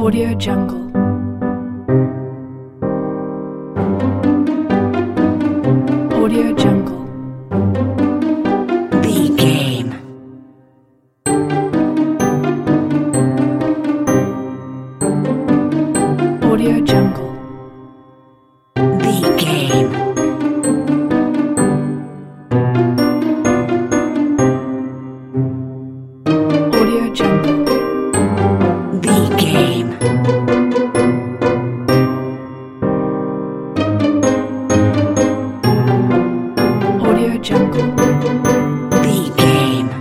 Audio Jungle. Audio Jungle. The game. Audio Jungle. The game. Audio Jungle. The game. Audio Jungle. The game.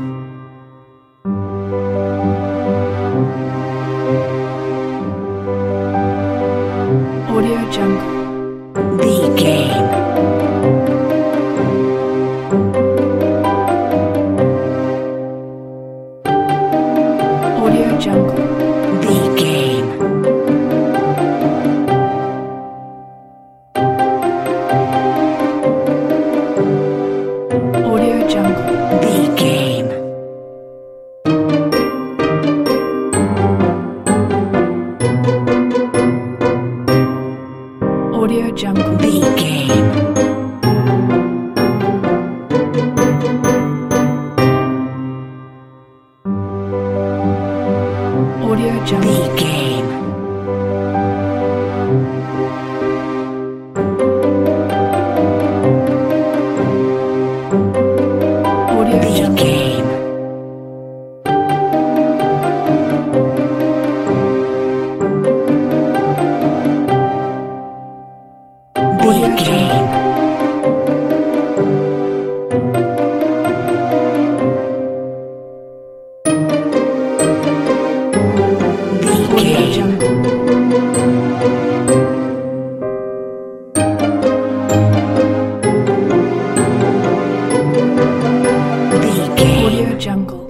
Audio Jungle. The game. Audio Jungle. The game. Audio Jungle. The game. Audio Jungle. The game. Audio Jungle. The game. Audio The Jungle. game. Audio The game. The Audio game. Jungle. The game. Audio Jungle.